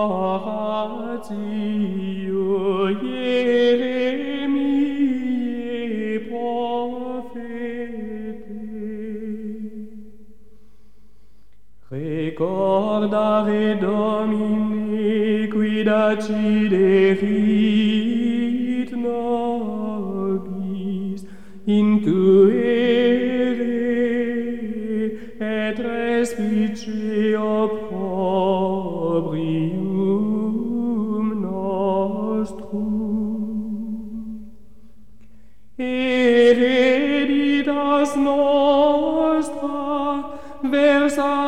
oratio Ieremiae prophete. Recordare Domine quid acciderit nobis intuere et respice opprobrium nostrum. Hereditas nostra versa